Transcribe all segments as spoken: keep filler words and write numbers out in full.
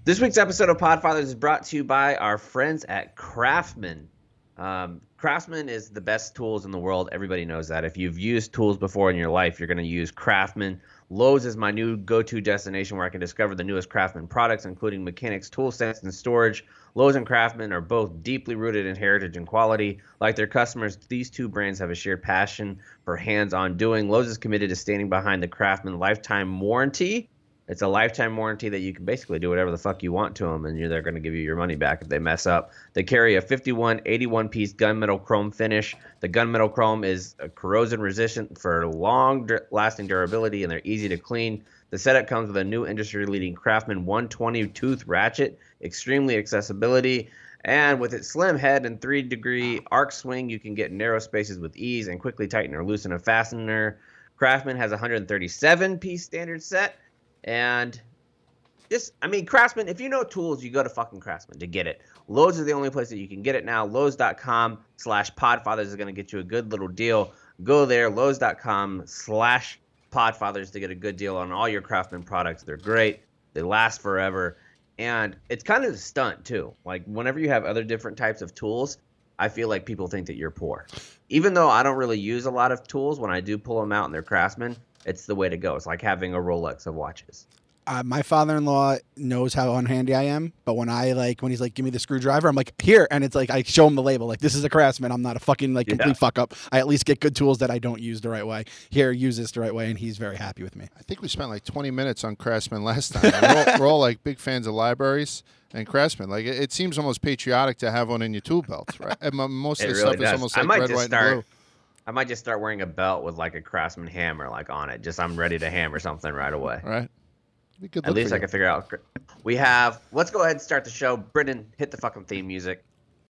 This week's episode of Podfathers is brought to you by our friends at Craftsman. Um, Craftsman is the best tools in the world. Everybody knows that. If you've used tools before in your life, you're going to use Craftsman. Lowe's is my new go-to destination where I can discover the newest Craftsman products, including mechanics, tool sets, and storage. Lowe's and Craftsman are both deeply rooted in heritage and quality. Like their customers, these two brands have a shared passion for hands-on doing. Lowe's is committed to standing behind the Craftsman lifetime warranty. It's a lifetime warranty that you can basically do whatever the fuck you want to them, and you're, they're going to give you your money back if they mess up. They carry a fifty-one eighty-one piece gunmetal chrome finish. The gunmetal chrome is corrosion resistant for long-lasting durability, and they're easy to clean. The setup comes with a new industry-leading Craftsman one twenty tooth ratchet, extremely accessibility, and with its slim head and three degree arc swing, you can get narrow spaces with ease and quickly tighten or loosen a fastener. Craftsman has a one hundred thirty-seven piece standard set. And this, I mean, Craftsman, if you know tools, you go to fucking Craftsman to get it. Lowe's is the only place that you can get it now. Lowes.com slash Podfathers is going to get you a good little deal. Go there, Lowes.com slash Podfathers to get a good deal on all your Craftsman products. They're great. They last forever. And it's kind of a stunt, too. Like, whenever you have other different types of tools, I feel like people think that you're poor. Even though I don't really use a lot of tools, when I do pull them out and they're Craftsman, it's the way to go. It's like having a Rolex of watches. Uh, my father-in-law knows how unhandy I am, but when I like, when he's like, give me the screwdriver, I'm like, here. And it's like, I show him the label. Like, this is a Craftsman. I'm not a fucking like complete yeah. fuck up. I at least get good tools that I don't use the right way. Here, use this the right way. And he's very happy with me. I think we spent like twenty minutes on Craftsman last time. we're, all, we're all like big fans of libraries and Craftsman. Like, it, it seems almost patriotic to have one in your tool belt, right? And most of it the really stuff does. is almost I like might red, just white, start, and blue. I might just start wearing a belt with like a Craftsman hammer like on it. Just I'm ready to hammer something right away. Right. Be good At least I you. can figure out. We have. Let's go ahead and start the show. Brendan, hit the fucking theme music.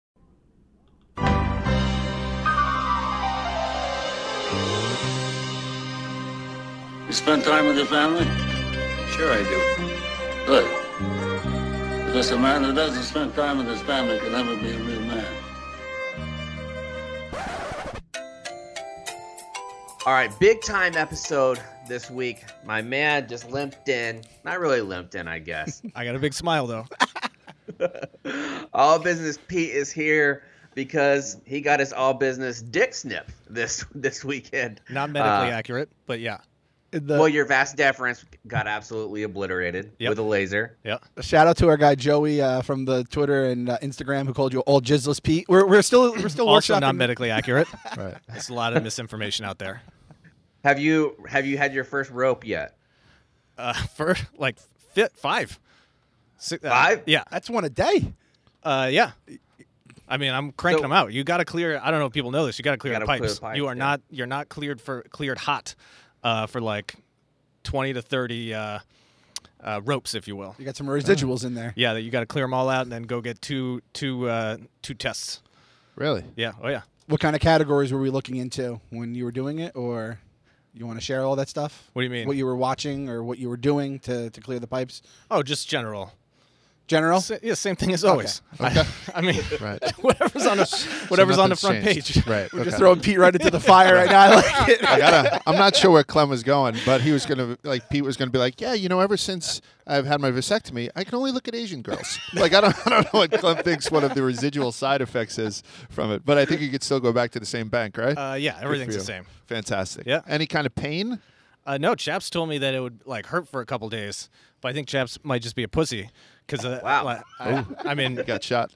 You spend time with your family? Sure I do. Good. Because a man who doesn't spend time with his family can never be a real man. All right, big time episode this week. My man just limped in. Not really limped in, I guess. I got a big smile, though. All Business Pete is here because he got his all business dick snip this this weekend. Not medically uh, accurate, but yeah. The, well, your vast deference got absolutely obliterated yep. with a laser. Yeah. Shout out to our guy Joey uh, from the Twitter and uh, Instagram who called you all jizzless Pete. We're we're still we're still also workshopping. not medically accurate. Right. There's a lot of misinformation out there. Have you have you had your first rope yet? Uh, for like fit five. Six, uh, Five? Yeah. That's one a day. Uh, yeah. I mean, I'm cranking So- them out. You got to clear. I don't know if people know this. You got to clear You the gotta pipes. clear the pipes, You are yeah. not. You're not cleared for cleared hot, uh, for like twenty to thirty uh, uh, ropes, if you will. You got some residuals in there. Yeah, that you got to clear them all out and then go get two two uh, two tests. Really? Yeah. Oh yeah. What kind of categories were we looking into when you were doing it, or you want to share all that stuff? What do you mean? What you were watching or what you were doing to, to clear the pipes? Oh, just general. General? Sa- yeah, same thing as always. Okay. I, I mean, Right. whatever's on the whatever's on the front nothing's page. changed. Right. We're okay. just throwing Pete right into the fire right now. I like it. I gotta, I'm not sure where Clem was going, but he was gonna like Pete was gonna be like, yeah, you know, ever since I've had my vasectomy, I can only look at Asian girls. Like I don't, I don't know what Clem thinks one of the residual side effects is from it, but I think you could still go back to the same bank, right? Uh, yeah, everything's you. the same. Fantastic. Yeah. Any kind of pain? Uh, no, Chaps told me that it would like hurt for a couple days, but I think Chaps might just be a pussy because uh, Wow. like, I, I mean, Got shot.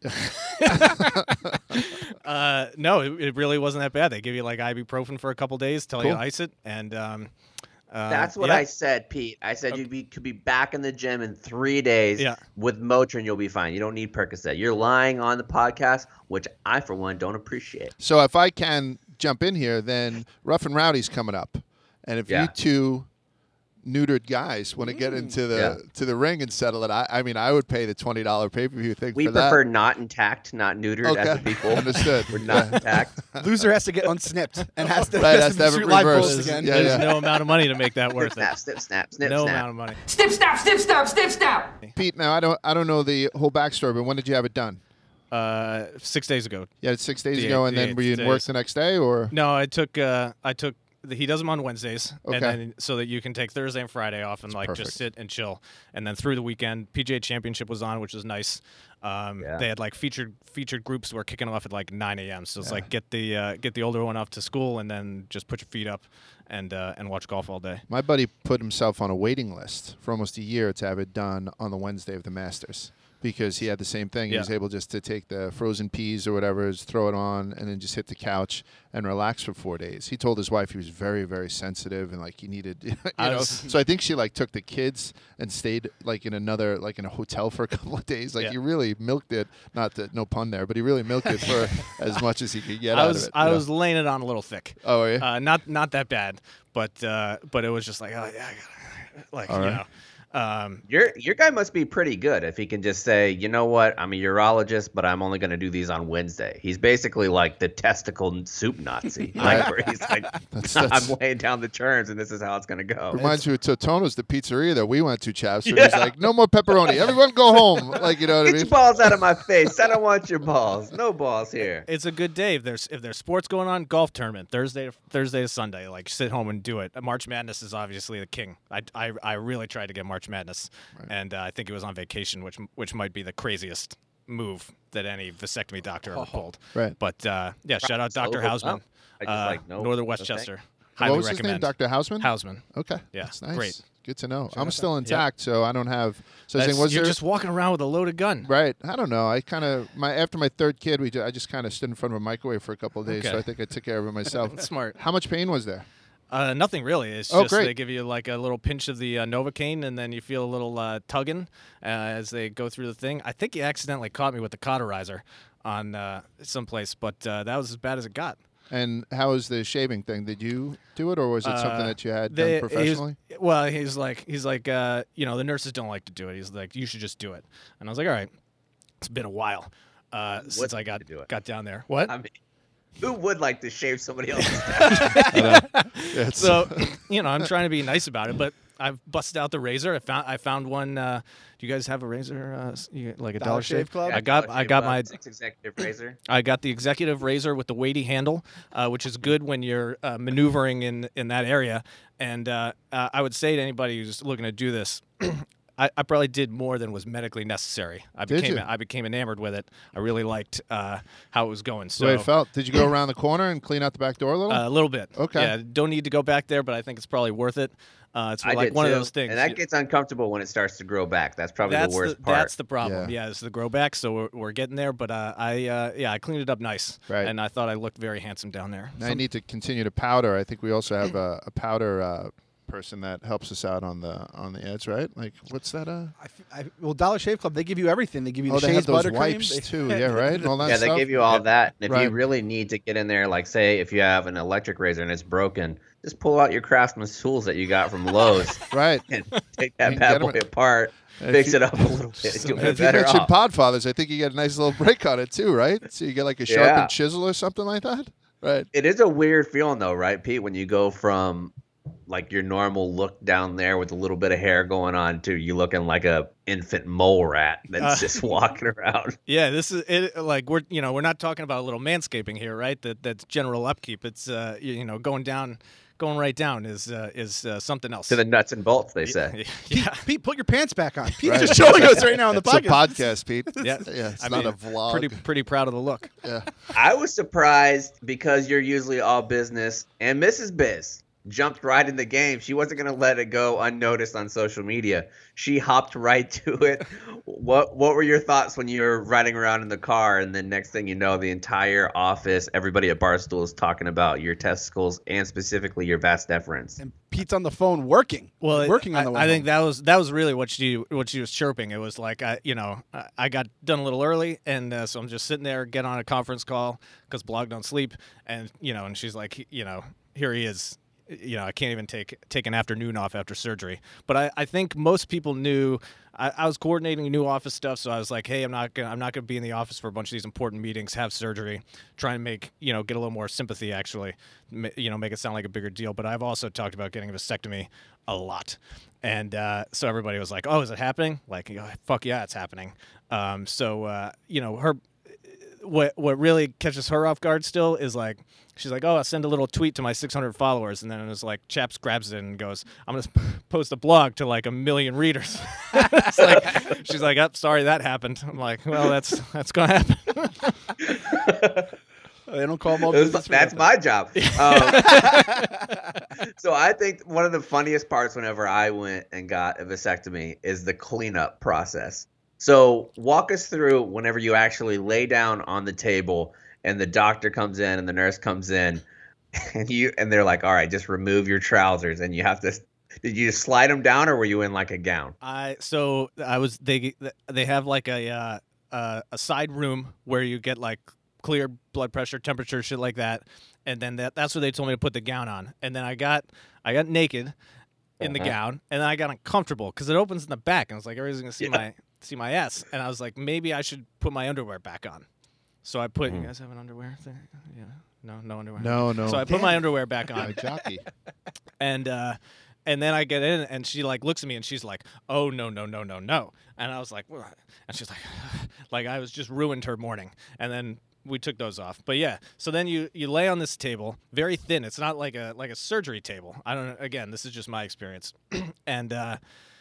uh, no, it, it really wasn't that bad. They give you like ibuprofen for a couple days, tell you Cool. to ice it, and um, uh, That's what yeah. I said, Pete. I said you be, could be back in the gym in three days Yeah. with Motrin. You'll be fine. You don't need Percocet. You're lying on the podcast, which I, for one, don't appreciate. So if I can jump in here, then Rough and Rowdy's coming up, and if Yeah. you two neutered guys want to get into the Yeah. to the ring and settle it, I, I mean, I would pay the twenty dollar pay per view thing We for prefer that. not intact, not neutered Okay. as the people. Understood. We're not intact. Loser has to get unsnipped and has to, Right, has has to to have it shoot live reversed. bolts again. Yeah, There's yeah. no amount of money to make that worth snap, it. snip, snap, snip, No snap. amount of money. Snip, snap, snip, snap, snip, snap. Pete, now I don't I don't know the whole backstory, but when did you have it done? Uh, six days ago. Yeah, it's six days The ago, eight- and the then eight were you in work days. the next day, or No, I took uh, I took he does them on Wednesdays, Okay. and then so that you can take Thursday and Friday off and like perfect. just sit and chill. And then through the weekend, P G A Championship was on, which was nice. Um, Yeah. They had like featured featured groups who were kicking off at like nine a.m. So it's like get the uh, get the older one off to school, and then just put your feet up and uh, and watch golf all day. My buddy put himself on a waiting list for almost a year to have it done on the Wednesday of the Masters because he had the same thing. He Yeah. was able just to take the frozen peas or whatever, just throw it on, and then just hit the couch and relax for four days. He told his wife he was very, very sensitive and like he needed, you I know. was- So I think she like took the kids and stayed like in another, like in a hotel for a couple of days. Like Yeah. he really milked it. Not that no pun there, but he really milked it for as much as he could get I out was of it. I you know? was laying it on a little thick. Oh, yeah. Uh, not not that bad, but uh, but it was just like oh yeah, I gotta, like All you right. know. Um, Your your guy must be pretty good if he can just say, you know what, I'm a urologist, but I'm only going to do these on Wednesday. He's basically like the testicle soup Nazi, like where he's like, That's- that's- I'm laying down the terms, and this is how it's going to go. Reminds me of Totono's, the pizzeria that we went to, Chaps. Where he's like, no more pepperoni. Everyone go home. Like, you know what I Get your mean? balls out of my face. I don't want your balls. No balls here. it's a good day if there's if there's sports going on. Golf tournament Thursday to, Thursday to Sunday. Like sit home and do it. March Madness is obviously the king. I, I, I really tried to get March Madness, and uh, I think it was on vacation, which which might be the craziest move that any vasectomy doctor ever pulled. Right. But uh, yeah, shout out Doctor So, Hausman, no. I just uh, like, no, Northern no Westchester. thanks. Highly What was recommend. his name? Doctor Hausman? Hausman. Okay. Yeah, That's nice. great. Good to know. I'm still intact, so I don't have. So I was That's- saying, was you're there? just walking around with a loaded gun. Right. I don't know. I kind of my after my third kid, we ju- I just kind of stood in front of a microwave for a couple of days, so Okay. I think I took care of it myself. Smart. How much pain was there? Uh, nothing really. It's Oh, just great. they give you like a little pinch of the uh, Novocaine, and then you feel a little uh, tugging uh, as they go through the thing. I think he accidentally caught me with the cauterizer on uh, someplace, but uh, that was as bad as it got. And how was the shaving thing? Did you do it, or was it something Uh, that you had they- done he was- professionally? well, he's like, he's like, uh, you know, the nurses don't like to do it. He's like, you should just do it. And I was like, all right, it's been a while uh, since I like got to do it? got down there. What? I mean, who would like to shave somebody else's head? Yeah, it's- So, you know, I'm trying to be nice about it, but I've busted out the razor. I found I found one. Uh, do you guys have a razor, uh, s- you, like a Dollar, Dollar Shave Club? I got I got my Six executive razor. I got the executive razor with the weighty handle, uh, which is good when you're uh, maneuvering in in that area. And uh, uh, I would say to anybody who's looking to do this, I, I probably did more than was medically necessary. I Did became you? I became enamored with it. I really liked uh, how it was going. So the way it felt. Did you go around the corner and clean out the back door a little? uh, a little bit. Okay. Yeah, don't need to go back there, but I think it's probably worth it. Uh, it's I like did one too. of those things. And that gets uncomfortable when it starts to grow back. That's probably that's the worst the, part. That's the problem. Yeah. Yeah, it's the grow back. So we're, we're getting there. But uh, I uh, yeah, I cleaned it up nice. Right. And I thought I looked very handsome down there. Now Some- I need to continue to powder. I think we also have a, a powder uh, person that helps us out on the on the ads, right? Like, what's that? Uh, I, f- I- well, Dollar Shave Club, they give you everything. They give you oh, the they have shaved those buttercream. wipes They- too. Yeah, right. And all that yeah, they stuff. give you all that. And if Right. you really need to get in there, like say if you have an electric razor and it's broken, just pull out your Craftsman's tools that you got from Lowe's Right. and take You that can bad get 'em boy at- apart, if fix you- it up a little bit. You'll And be if you better mentioned off. Podfathers, I think you get a nice little break on it too, right? So you get like a sharpened Yeah. chisel or something like that, right? It is a weird feeling though, right, Pete? When you go from like your normal look down there with a little bit of hair going on to you looking like a infant mole rat that's Uh, just walking around. Yeah, this is it. Like we're you know we're not talking about a little manscaping here, right? That that's general upkeep. It's uh you, you know going down, going right down is uh, is uh, something else. To the nuts and bolts, they say. yeah. Pete, Pete, put your pants back on. Pete's Right. just showing us right now on the It's a podcast. podcast, Pete. Yeah. yeah. It's I not mean, a vlog. Pretty pretty proud of the look. yeah. I was surprised because you're usually all business, and Missus Biz jumped right in the game. She wasn't going to let it go unnoticed on social media. She hopped right to it. What What were your thoughts when you were riding around in the car, and then next thing you know, the entire office, everybody at Barstool is talking about your testicles and specifically your vas deferens? And Pete's on the phone working. Well, He's working on I, the way I think home. that was that was really what she what she was chirping. It was like I you know I, I got done a little early, and uh, so I'm just sitting there, get on a conference call because blog don't sleep, and you know, and she's like, you know, here he is. You know, I can't even take take an afternoon off after surgery. But I, I think most people knew I, I was coordinating new office stuff, so I was like, hey, I'm not gonna I'm not gonna be in the office for a bunch of these important meetings, have surgery, try and make you know get a little more sympathy actually, Ma- you know, make it sound like a bigger deal. But I've also talked about getting a vasectomy a lot, and uh, so everybody was like, oh, is it happening? Like, you know, fuck yeah, it's happening. Um, so uh, you know, her. what what really catches her off guard still is like she's like, oh, I'll send a little tweet to my six hundred followers, and then it's like Chaps grabs it and goes, I'm gonna post a blog to like a million readers. It's like, she's like, oh, sorry that happened. I'm like, well, that's that's gonna happen. They don't call them all. Was, that's my job. Um, so I think one of the funniest parts whenever I went and got a vasectomy is the cleanup process. So walk us through whenever you actually lay down on the table and the doctor comes in and the nurse comes in and you and they're like, all right, just remove your trousers, and you have to. Did you just slide them down, or were you in like a gown? I so I was they they have like a uh, uh, a side room where you get like clear blood pressure, temperature, shit like that, and then that that's where they told me to put the gown on, and then I got I got naked in the Uh-huh. gown, and then I got uncomfortable because it opens in the back, and it's like everybody's gonna see Yeah. my see my ass, and I was like, maybe I should put my underwear back on. So I put. Mm. You guys have an underwear thing? Yeah. No, no underwear. No, no. So I put my underwear back My on, jockey. and uh, and then I get in, and she like looks at me, and she's like, "Oh no, no, no, no, no!" And I was like, "What?" And she's like, "Like I was just ruined her morning." And then we took those off. But yeah, so then you you lay on this table, very thin. It's not like a like a surgery table. I don't know. Again, this is just my experience, and uh,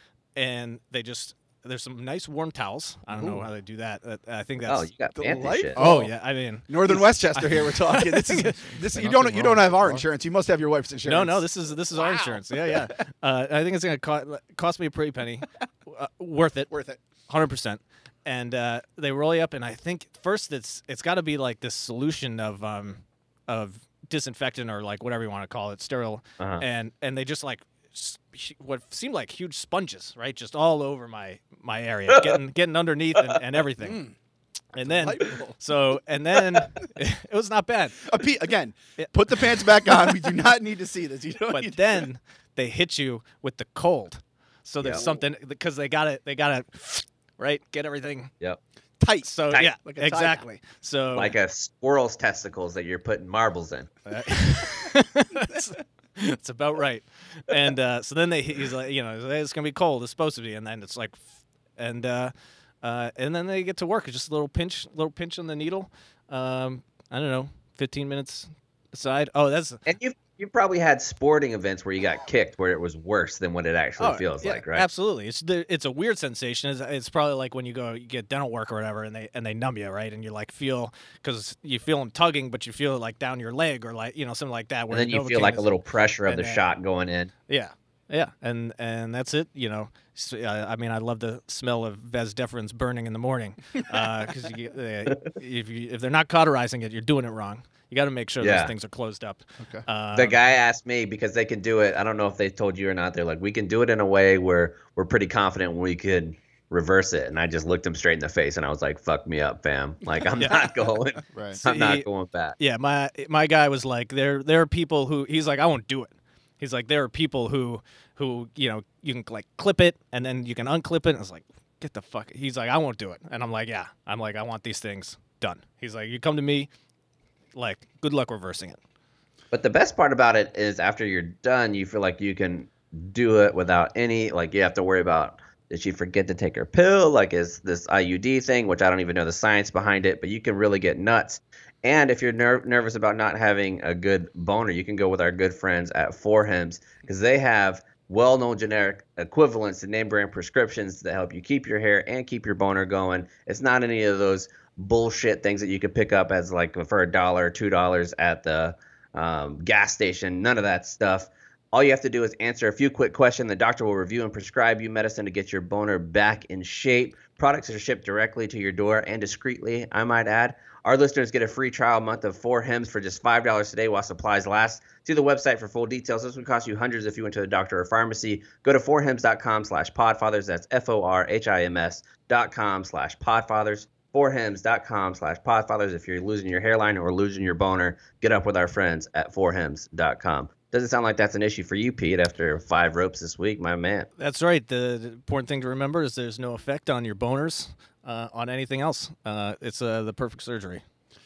and they just. There's some nice warm towels. I don't know Ooh. how they do that. Uh, I think that's. Oh, you got fancy delightful. shit. Oh yeah, I mean. Northern Westchester here. We're talking. This is this. You Nothing don't you don't wrong have our with insurance. You must have your wife's insurance. No, no, this is this is our Wow. insurance. Yeah, yeah. Uh, I think it's gonna co- cost me a pretty penny. Uh, worth it, worth it. hundred percent. And uh, they roll you up, and I think first it's it's got to be like this solution of um of disinfectant or like whatever you want to call it, sterile, Uh-huh. and and they just like s- what seemed like huge sponges, right, just all over my my area, getting getting underneath and, and everything. And then, Delightful. so and then it was not bad. Uh, Pete, again, Yeah. put the pants back on. We do not need to see this. You don't But need to- then they hit you with the cold. So there's Yeah. something because they got it. They got to right get everything. Yep. tight. So Tight. yeah, Like a tie exactly. So Like a squirrel's testicles that you're putting marbles in. Uh, that's, that's about right. And uh, so then they he's like, you know, he's like, it's gonna be cold. It's supposed to be, and then it's like, and uh, uh, and then they get to work. It's just a little pinch, little pinch on the needle. Um, I don't know, fifteen minutes aside. Oh, that's And you you probably had sporting events where you got kicked where it was worse than what it actually oh, feels yeah, like, right? Absolutely. It's the, it's a weird sensation. It's, it's probably like when you go you get dental work or whatever, and they and they numb you, right? And you like feel because you feel them tugging, but you feel it like down your leg or like you know something like that. Where And then you feel Novocaine like a is- little pressure of and the then- shot going in. Yeah, yeah, and and that's it. You know, so, uh, I mean, I love the smell of Vez deferens burning in the morning because you, uh, if you if they're not cauterizing it, you're doing it wrong. You got to make sure Yeah. those things are closed up. Okay. Um, The guy asked me because they can do it. I don't know if they told you or not. They're like, we can do it in a way where we're pretty confident we could reverse it. And I just looked him straight in the face and I was like, fuck me up, fam. Like, I'm Yeah. not going. Right. I'm See, not going back. Yeah, my my guy was like, there there are people who he's like, I won't do it. He's like, there are people who who you know you can like clip it and then you can unclip it. And I was like, get the fuck. He's like, I won't do it. And I'm like, yeah. I'm like, I want these things done. He's like, you come to me. Like, good luck reversing it. But the best part about it is after you're done, you feel like you can do it without any, like, you have to worry about, did she forget to take her pill? Like, is this I U D thing, which I don't even know the science behind it, but you can really get nuts. And if you're ner- nervous about not having a good boner, you can go with our good friends at four Hems because they have well-known generic equivalents to name brand prescriptions that help you keep your hair and keep your boner going. It's not any of those bullshit things that you could pick up as like for a dollar or two dollars at the um, gas station. None of that stuff. All you have to do is answer a few quick questions. The doctor will review and prescribe you medicine to get your boner back in shape. Products are shipped directly to your door and discreetly, I might add. Our listeners get a free trial month of four Hems for just five dollars today while supplies last. See the website for full details. This would cost you hundreds if you went to the doctor or pharmacy. Go to four hems dot com slash podfathers. That's F O R H I M S dot com slash podfathers. four hems dot com slash podfathers. If you're losing your hairline or losing your boner, get up with our friends at four hems dot com. Doesn't sound like that's an issue for you, Pete, after five ropes this week, my man. That's right. The, the important thing to remember is there's no effect on your boners uh, on anything else. Uh, it's uh, the perfect surgery.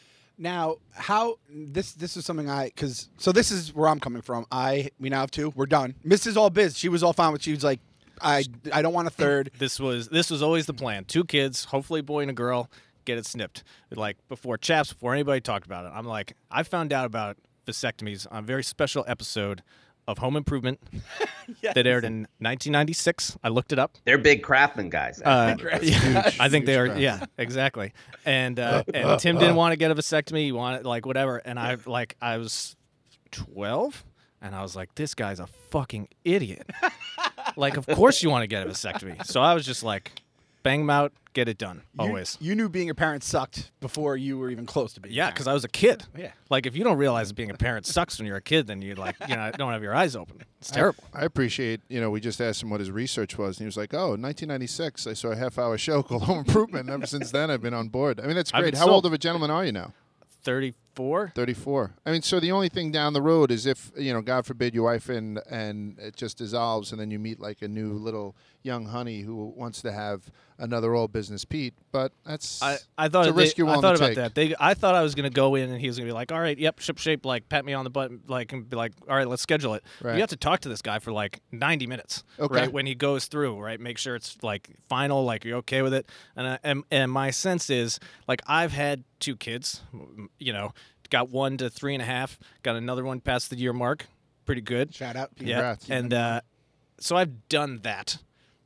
Now, how this this is something I because so this is where I'm coming from. I we now have two. We're done. Missus All Biz. She was all fine with. She was like, I I don't want a third. This was this was always the plan. Two kids, hopefully a boy and a girl. get it snipped. Like before Chaps, before anybody talked about it. I'm like, I found out about vasectomies on a very special episode of Home Improvement Yes. that aired in nineteen ninety-six. I looked it up. They're big Craftsman guys. Uh, Huge, yeah, I think they huge are. crowd. Yeah, exactly. And uh, and Tim didn't want to get a vasectomy. He wanted like whatever. And I like I was twelve, and I was like, this guy's a fucking idiot. Like, of course you want to get a vasectomy. So I was just like, bang them out, get it done. You- Always. You, knew being a parent sucked before you were even close to being. Yeah, a because parent. I was a kid. Yeah. Like, if you don't realize being a parent sucks when you're a kid, then you like, you know, don't have your eyes open. It's terrible. I appreciate, you know, we just asked him what his research was, and he was like, oh, in nineteen ninety-six, I saw a half-hour show called Home Improvement, and ever since then, I've been on board. I mean, that's I've great. been How sold. old of a gentleman are you now? thirty-four. thirty-four. I mean, so the only thing down the road is if, you know, God forbid your wife and and it just dissolves and then you meet like a new little young honey who wants to have another old business Pete. But that's I, I thought it's a they- risk you're I willing thought to about take. that. They, I thought I was gonna go in and he was gonna be like, all right, yep, ship shape, like pat me on the butt, like and be like, all right, let's schedule it. Right. You have to talk to this guy for like ninety minutes, Okay. right? When he goes through, right, make sure it's like final, like you're okay with it. And I, and and my sense is like I've had two kids, m- you know, got one to three and a half, got another one past the year mark, pretty good. Shout out. Pete. Yeah, Congrats. and uh, so I've done that.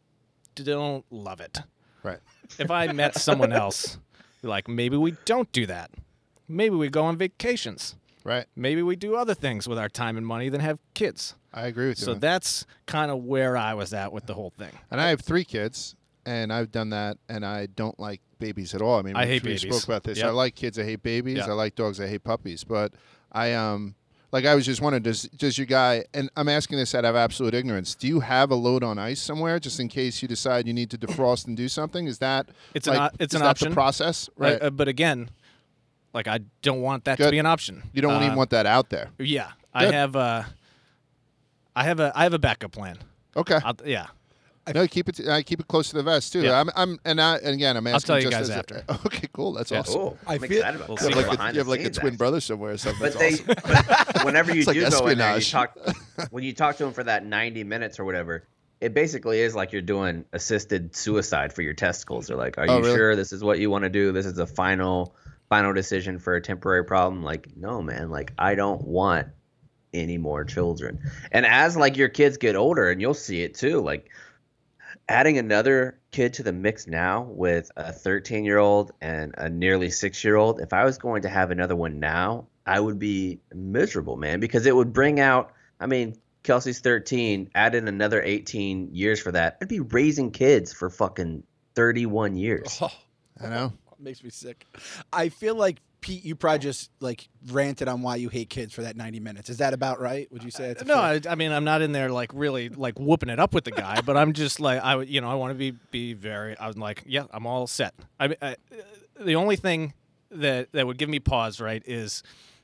Don't love it. Right. If I met someone else, like maybe we don't do that. Maybe we go on vacations. Right. Maybe we do other things with our time and money than have kids. I agree with you. So man. that's kind of where I was at with the whole thing. And I have three kids, and I've done that, and I don't like babies at all. I mean, I we, hate we babies. spoke about this. Yep. I like kids. I hate babies. Yeah. I like dogs. I hate puppies. But I um like I was just wondering, does does your guy? And I'm asking this out of absolute ignorance. Do you have a load on ice somewhere, just in case you decide you need to defrost and do something? Is that It's an like, o- it's is an that option. the process? Right. Right. Uh, but again, like I don't want that to Good. be an option. you don't Uh, even want that out there. Yeah, I Good. have a, I have a, I have a backup plan. Okay. I'll, yeah. No, keep it. I keep it close to the vest too. Yeah. I'm. I'm. And, I, and again, I'm asking. I'll tell you just guys as a- after. okay. Cool. That's Yeah. awesome. Oh, I I'm feel- excited about We'll that. see. You have like, a, Behind you have the like a scenes, twin actually. brother somewhere or something. But That's they, awesome. but whenever you It's like do go in there, you espionage. talk when you talk to them for that ninety minutes or whatever. It basically is like you're doing assisted suicide for your testicles. They're like, "Are Oh, you really? sure this is what you want to do? This is a final, final decision for a temporary problem." Like, no, man. Like, I don't want any more children. And as like your kids get older, and you'll see it too, like adding another kid to the mix now with a thirteen year old and a nearly six year old, if I was going to have another one now, I would be miserable, man, because it would bring out, I mean, Kelsey's thirteen, add in another eighteen years for that. I'd be raising kids for fucking thirty-one years. Oh, I know. it makes me sick. I feel like Pete, you probably just like ranted on why you hate kids for that ninety minutes. Is that about right? Would you say it's a No, fair- I, I mean I'm not in there like really like whooping it up with the guy, but I'm just like I would, you know, I want to be be very. I'm like, yeah, I'm all set. I, I the only thing that that would give me pause, right, is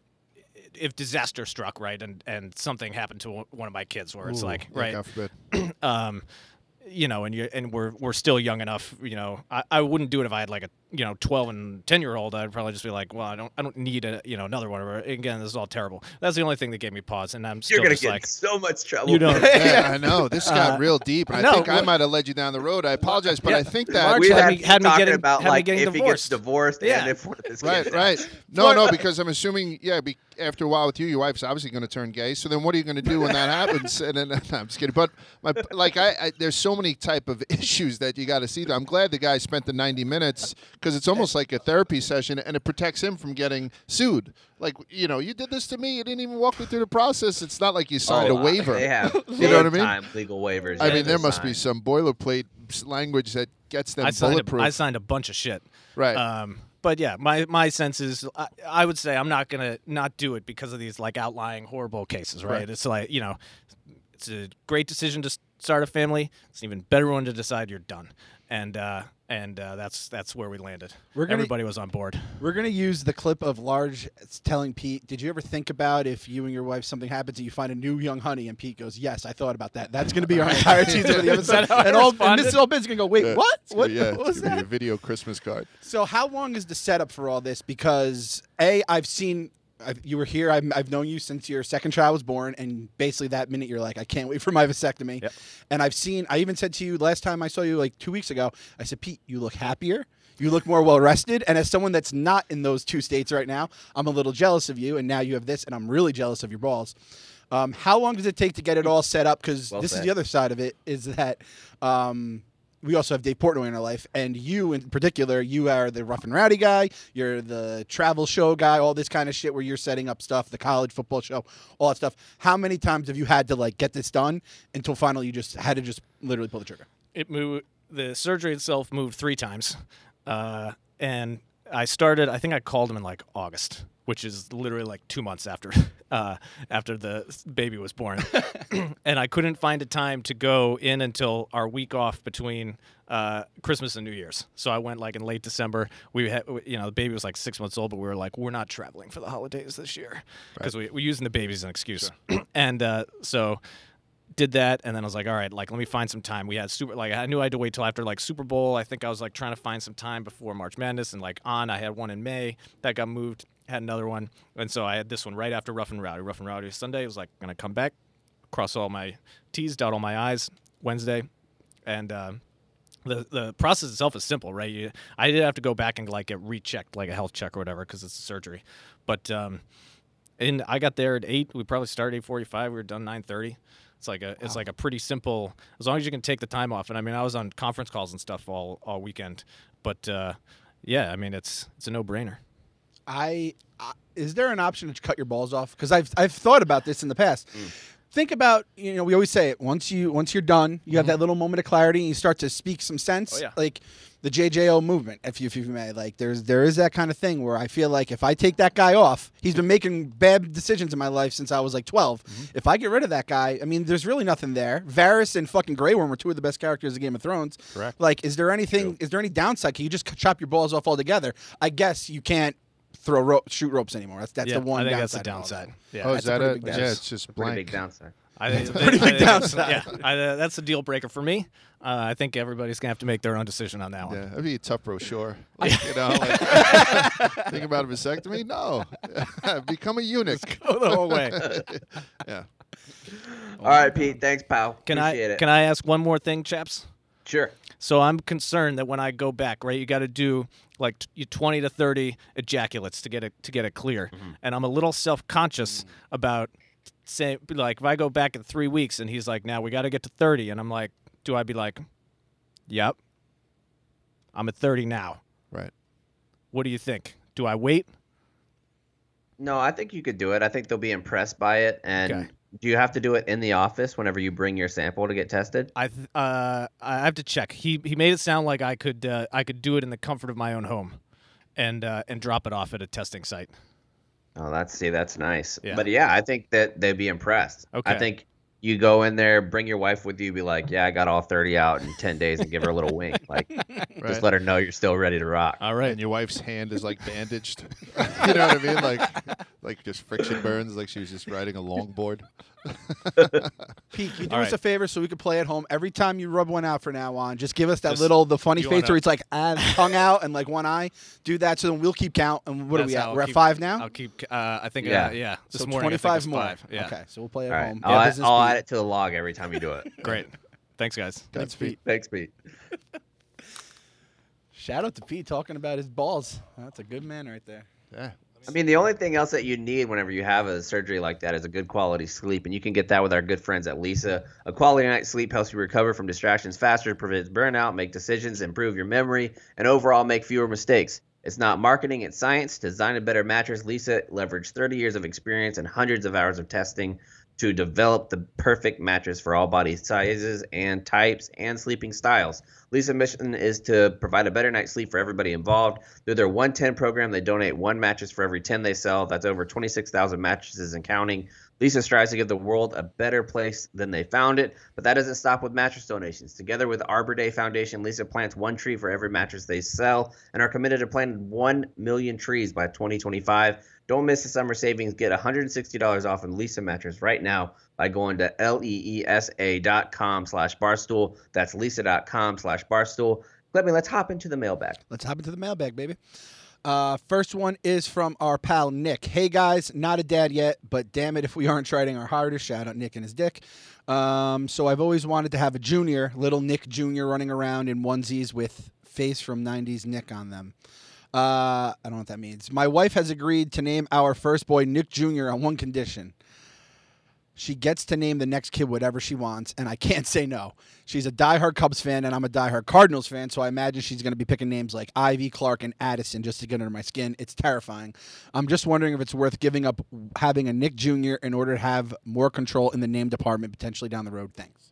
if disaster struck, right, and and something happened to one of my kids, where it's Ooh, like, yeah, right, God forbid. um, you know, and you and we're we're still young enough, you know. I, I wouldn't do it if I had like a you know twelve and ten year old. I'd probably just be like, well, I don't I don't need a you know another one. Or again, this is all terrible. That's the only thing that gave me pause, and I'm still You're gonna just get like, in so much trouble. you don't. Yeah, I know. This got Uh, real deep, and I no, think I what- might have led you down the road. I apologize, but Yeah, I think that Mark We've had had, me- me, had me talking getting- about had me like getting if he gets divorced. divorced Yeah. and if one of his right, kids right. No, no, because I'm assuming, yeah, be, after a while with you, your wife's obviously going to turn gay. So then, what are you going to do when that happens? And then, no, I'm just kidding. But my, like, I, I there's so many type of issues that you got to see. I'm glad the guy spent the ninety minutes because it's almost like a therapy session, and it protects him from getting sued. Like, you know, you did this to me. You didn't even walk me through the process. It's not like you signed Oh, a waiver. They have You know what I mean? big-time legal waivers. I yeah, mean, there to must be sign. some boilerplate s- language that gets them I signed, bulletproof. a, I signed a bunch of shit. right. Um, but yeah, my my sense is I, I would say I'm not gonna not do it because of these like outlying horrible cases, right? Right. It's like you know, it's a great decision to s- start a family. It's an even better one to decide you're done, and uh, and uh, that's that's where we landed. We're gonna- Everybody was on board. We're gonna use the clip of Large telling Pete, "Did you ever think about if you and your wife something happens and you find a new young honey?" And Pete goes, "Yes, I thought about that." That's gonna be our entire teaser for the Is that episode. how I and all and responded? Missus Albin's gonna go, "Wait, Yeah, what? it's What, gonna- yeah, what was it's gonna be that?" a video Christmas card. So how long is the setup for all this? Because A, I've seen I've, you were here. I've, I've known you since your second child was born, and basically that minute you're like, I can't wait for my vasectomy. Yep. And I've seen. I even said to you last time I saw you, like two weeks ago. I said, Pete, you look happier. You look more well rested. And as someone that's not in those two states right now, I'm a little jealous of you. And now you have this, and I'm really jealous of your balls. Um, how long does it take to get it all set up? Because Well this said. is the other side of it, is that um, we also have Dave Portnoy in our life. And you in particular, you are the rough and rowdy guy. You're the travel show guy, all this kind of shit where you're setting up stuff, the college football show, all that stuff. How many times have you had to like get this done until finally you just had to just literally pull the trigger? It moved. The surgery itself moved three times, uh, and I started. I think I called him in like August, which is literally like two months after uh, after the baby was born, and I couldn't find a time to go in until our week off between uh, Christmas and New Year's. So I went like in late December. We had, you know, the baby was like six months old, but we were like, we're not traveling for the holidays this year because we we're using the baby as an excuse, and uh, so. Did that, and then I was like, all right, like let me find some time. We had super, like I knew I had to wait till after like Super Bowl. I think I was like trying to find some time before March Madness, and like on, I had one in May that got moved. Had another one, and so I had this one right after Rough and Rowdy. Rough and Rowdy Sunday. I was like gonna come back, cross all my T's, dot all my I's. Wednesday, and uh, the the process itself is simple, right? You, I did have to go back and like get rechecked, like a health check or whatever, because it's a surgery. But um, and I got there at eight. We probably started eight forty-five. We were done nine thirty. It's like a it's like a pretty simple, as long as you can take the time off. And I mean, I was on conference calls and stuff all, all weekend, but uh, yeah, I mean, it's it's a no brainer. I, I is there an option to cut your balls off? Because I've I've thought about this in the past. Mm. Think about, you know, we always say it, once you once you're done, you mm-hmm. have that little moment of clarity, and you start to speak some sense. Oh, yeah. Like the J J O movement, if you if you may. Like there's there is that kind of thing where I feel like if I take that guy off, he's been making bad decisions in my life since I was like twelve. Mm-hmm. If I get rid of that guy, I mean, there's really nothing there. Varys and fucking Grey Worm are two of the best characters of Game of Thrones. Correct. Like, is there anything? True. Is there any downside? Can you just chop your balls off altogether? I guess you can't throw rope, shoot ropes anymore. That's that's yeah, the one. I think downside that's the downside. Yeah. Oh, that's is that a it? pretty big Yeah, downside. it's just Pretty blank. big downside. I think, pretty big I think that's- downside. Yeah, I, uh, that's a deal breaker for me. Uh, I think everybody's gonna have to make their own decision on that one. Yeah, that'd be a tough brochure. Like, you know, like, think about a vasectomy? No, become a eunuch. Go the whole way. Yeah. All right, Pete. Thanks, pal. Can Appreciate I it. can I ask one more thing, chaps? Sure. So I'm concerned that when I go back, right, you got to do like t- twenty to thirty ejaculates to get it to get it clear, Mm-hmm. and I'm a little self-conscious mm. about saying, like, if I go back in three weeks and he's like, now we got to get to thirty, and I'm like, do I be like, yep, I'm at thirty now. Right. What do you think? Do I wait? No, I think you could do it. I think they'll be impressed by it. And Okay. do you have to do it in the office whenever you bring your sample to get tested? I th- uh I have to check. He he made it sound like I could uh, I could do it in the comfort of my own home, and uh, and drop it off at a testing site. Oh, that's see, that's nice. Yeah. But yeah, I think that they'd be impressed. Okay. I think you go in there, bring your wife with you, be like, yeah, I got all thirty out in ten days, and give her a little wink. Like, Right. just let her know you're still ready to rock. All right. And your wife's hand is like bandaged. You know what I mean? Like, like just friction burns, like she was just riding a longboard. Pete, can you do All us right. a favor so we can play at home? Every time you rub one out from now on, just give us that Just- little, the funny you face wanna- where it's like ah, tongue out and like one eye. Do that so then we'll keep count. And what That's are we how at? I'll We're keep- at five now? I'll keep. Uh, I think. Yeah. Uh, yeah. This so morning I think twenty-five it's more. Five. Yeah. Okay, so we'll play at All right, home. I'll, Yeah, add, business I'll Pete. add it to the log every time you do it. Great. Thanks, guys. Thanks, Pete. Thanks, Pete. Shout out to Pete talking about his balls. That's a good man right there. Yeah. I mean, the only thing else that you need whenever you have a surgery like that is a good quality sleep, and you can get that with our good friends at Lisa. A quality night's sleep helps you recover from distractions faster, prevents burnout, make decisions, improve your memory, and overall make fewer mistakes. It's not marketing, it's science. To design a better mattress, Lisa leveraged thirty years of experience and hundreds of hours of testing to develop the perfect mattress for all body sizes and types and sleeping styles. Lisa's mission is to provide a better night's sleep for everybody involved. Through their one ten program, they donate one mattress for every ten they sell. That's over twenty-six thousand mattresses and counting. Lisa strives to give the world a better place than they found it, but that doesn't stop with mattress donations. Together with Arbor Day Foundation, Lisa plants one tree for every mattress they sell and are committed to planting one million trees by twenty twenty-five. Don't miss the summer savings. Get one hundred sixty dollars off a Lisa mattress right now by going to L-E-E-S-A dot com slash barstool. That's lisa.com slash barstool. Let me, let's hop into the mailbag. Let's hop into the mailbag, baby. Uh, first one is from our pal Nick. Hey guys, not a dad yet, but damn it if we aren't trying our hardest. Shout out Nick and his dick. Um, so I've always wanted to have a junior, little Nick Junior running around in onesies with face from nineties Nick on them. Uh, I don't know what that means. My wife has agreed to name our first boy Nick Junior on one condition. She gets to name the next kid whatever she wants, and I can't say no. She's a diehard Cubs fan, and I'm a diehard Cardinals fan, so I imagine she's going to be picking names like Ivy, Clark, and Addison just to get under my skin. It's terrifying. I'm just wondering if it's worth giving up having a Nick Junior in order to have more control in the name department potentially down the road. Thanks.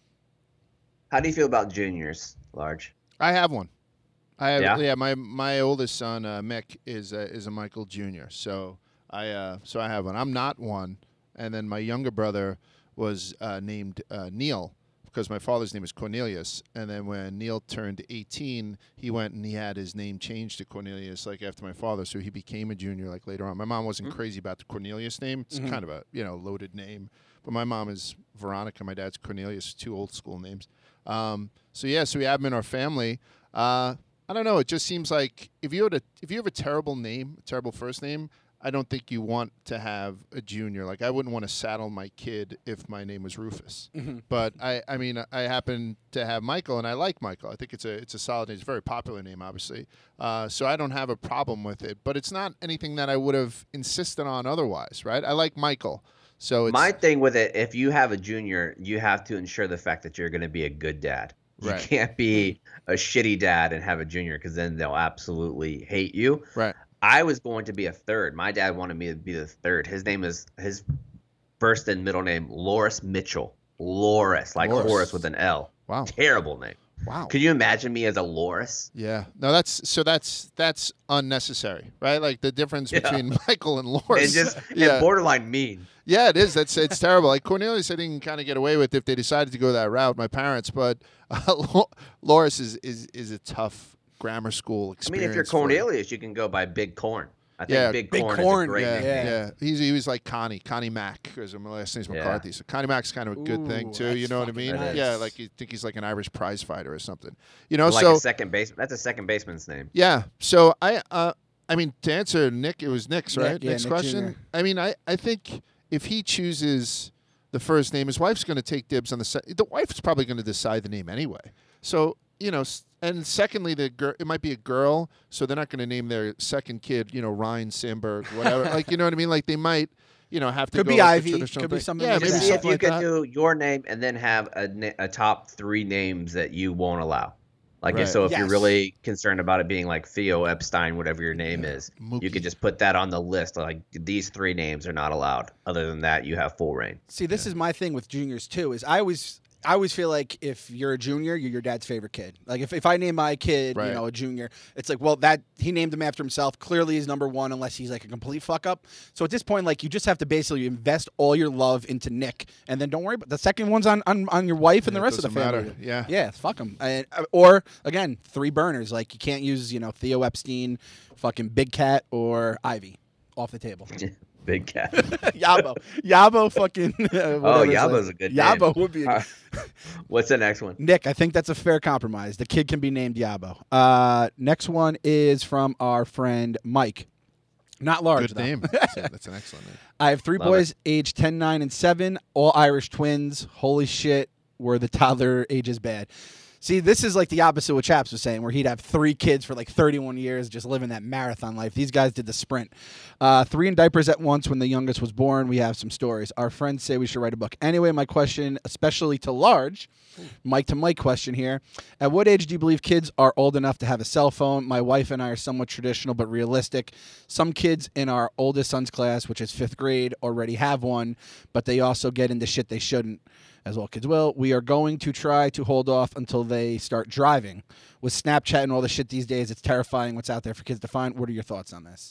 How do you feel about juniors, Large? I have one. I have, Yeah? yeah. My my oldest son uh, Mick is a, is a Michael Junior So I uh, so I have one. I'm not one. And then my younger brother was uh, named uh, Neil because my father's name is Cornelius. And then when Neil turned eighteen, he went and he had his name changed to Cornelius, like after my father. So he became a junior, like later on. My mom wasn't mm-hmm. crazy about the Cornelius name. It's mm-hmm. kind of a you know loaded name. But my mom is Veronica. My dad's Cornelius. Two old school names. Um, so yeah, so we have them in our family. Uh, I don't know. It just seems like if you had a if you have a terrible name, a terrible first name, I don't think you want to have a junior. Like I wouldn't want to saddle my kid if my name was Rufus. Mm-hmm. But I, I mean, I happen to have Michael, and I like Michael. I think it's a it's a solid name. It's a very popular name, obviously. Uh, so I don't have a problem with it. But it's not anything that I would have insisted on otherwise, right? I like Michael. So it's, my thing with it, if you have a junior, you have to ensure the fact that you're going to be a good dad. You right. can't be a shitty dad and have a junior because then they'll absolutely hate you. Right. I was going to be a third. My dad wanted me to be the third. His name is his first and middle name, Loris Mitchell. Loris, like Loris. Horace with an L. Wow. Terrible name. Wow. Could you imagine me as a Loris? Yeah. No, that's so that's that's unnecessary, right? Like the difference Yeah. between Michael and Loris. And just yeah. and borderline mean. Yeah, it is. That's it's terrible. Like Cornelius, I didn't kind of get away with if they decided to go that route. My parents, but uh, Loris is, is is a tough grammar school I experience. mean, if you're for- Cornelius, you can go by Big Corn. I think Yeah, Big, Big Corn, Corn, is a great Yeah, name. yeah. Yeah. He's he was like Connie, Connie Mack, because my last name's Yeah. McCarthy. So Connie Mack's kind of a good Ooh, thing too. You that's know what I fucking mean? nice. Yeah, like you think he's like an Irish prize fighter or something. You know, Like so a second base. That's a second baseman's name. yeah. So I, uh, I mean, to answer Nick, it was Nick's, Nick, right? yeah, Nick's Nick question. Junior I mean, I, I think if he chooses the first name, his wife's going to take dibs on the se- the wife's probably going to decide the name anyway. So you know, s- and secondly, the girl it might be a girl, so they're not going to name their second kid, you know, Ryan Sandberg, whatever. Like you know what I mean? Like they might, you know, have to Could go be with the Ivy, traditional could be thing. something Yeah, like maybe that. See if something you like can that. do your name and then have a, na- a top three names that you won't allow. Like Right. if, so, if you're Yes. really concerned about it being like Theo Epstein, whatever your name is, Mookie. you could just put that on the list. Like these three names are not allowed. Other than that, you have full reign. See, this is my thing with juniors too. Is I always, I always feel like if you're a junior, you're your dad's favorite kid. Like if, if I name my kid, Right. you know, a junior, it's like, well, that he named him after himself. Clearly, he's number one, unless he's like a complete fuck up. So at this point, like you just have to basically invest all your love into Nick, and then don't worry about the second one's on on, on your wife and Yeah, the it rest of the doesn't family. matter. Yeah. yeah, fuck them. Or again, three burners. Like you can't use, you know, Theo Epstein, fucking Big Cat, or Ivy. Off the table. Big cat. Yabo, Yabo, fucking. Uh, Oh, whatever his Yabo's name- a good Yabo name. would be. A Uh, What's the next one? Nick, I think that's a fair compromise. The kid can be named Yabo. Uh, next one is from our friend Mike. Not large, Good though. name. That's, a- that's an excellent name. I have three Love boys, aged ten, nine, and seven, all Irish twins. Holy shit, were the toddler ages bad. See, this is like the opposite of what Chaps was saying, where he'd have three kids for like thirty-one years, just living that marathon life. These guys did the sprint. Uh, three in diapers at once when the youngest was born. We have some stories. Our friends say we should write a book. Anyway, my question, especially to large, Mike to Mike question here. At what age do you believe kids are old enough to have a cell phone? My wife and I are somewhat traditional but realistic. Some kids in our oldest son's class, which is fifth grade, already have one, but they also get into shit they shouldn't, as all kids will. We are going to try to hold off until they start driving. With Snapchat and all the shit these days, it's terrifying what's out there for kids to find. What are your thoughts on this?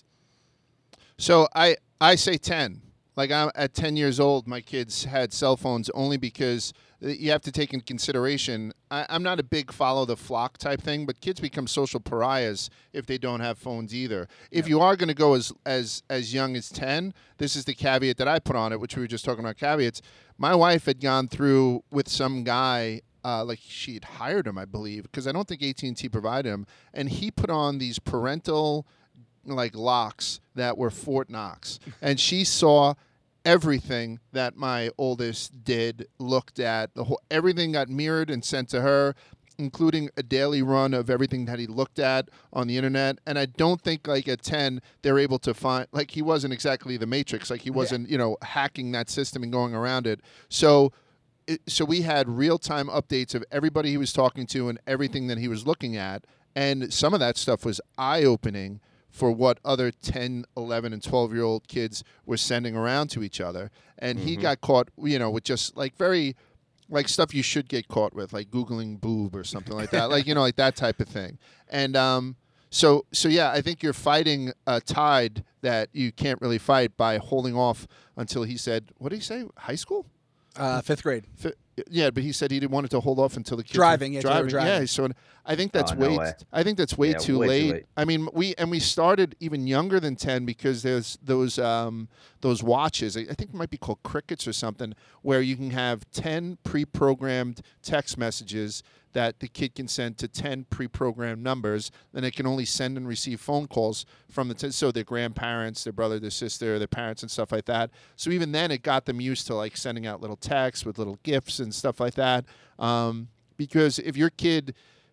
So I I say ten. Like I'm at ten years old, my kids had cell phones only because you have to take in consideration. I, I'm not a big follow the flock type thing, but kids become social pariahs if they don't have phones either. If you are going to go as as as young as ten, this is the caveat that I put on it, which we were just talking about caveats. My wife had gone through with some guy. Uh, like she had hired him, I believe, because I don't think A T and T provided him, and he put on these parental like locks that were Fort Knox, and she saw everything that my oldest did, looked at the whole, everything got mirrored and sent to her. including a daily run of everything that he looked at on the internet. And I don't think like at ten they're able to find, like he wasn't exactly the Matrix, like he wasn't, yeah. you know, hacking that system and going around it. So it, so we had real-time updates of everybody he was talking to and everything that he was looking at. And some of that stuff was eye-opening for what other ten, eleven, and twelve-year-old kids were sending around to each other. And mm-hmm. he got caught, you know, with just like very, like stuff you should get caught with, like Googling boob or something like that. Like, you know, like that type of thing. And um, so, so yeah, I think you're fighting a tide that you can't really fight by holding off until he said, what did he say, high school? Uh, fifth grade. F- yeah, but he said he didn't want it to hold off until the kids driving. Were yeah, driving. driving. Yeah, so I think that's oh, no way. way. I think that's way, yeah, too, way late. too late. I mean, we and we started even younger than ten because there's those um, those watches. I think it might be called Crickets or something, where you can have ten pre-programmed text messages that the kid can send to ten pre-programmed numbers, then it can only send and receive phone calls from the t- so their grandparents, their brother, their sister, their parents, and stuff like that. So even then, it got them used to like sending out little texts with little gifts and stuff like that. Um, because if your kid,